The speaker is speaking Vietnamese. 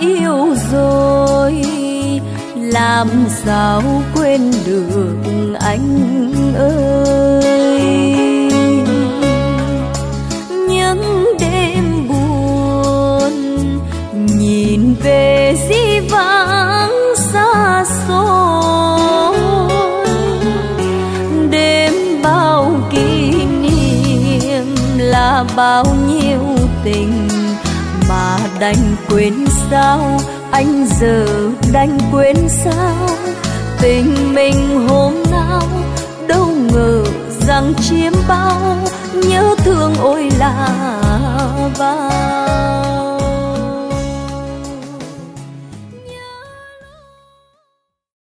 yêu rồi, làm sao quên được anh ơi. Những đêm buồn nhìn về dĩ vãng xa xôi, đêm bao kỷ niệm là bao nhiêu tình mà đành quên sao, anh giờ đành quên sao. Tình mình hôm nào đâu ngờ rằng chiếm bao, nhớ thương ôi là bao.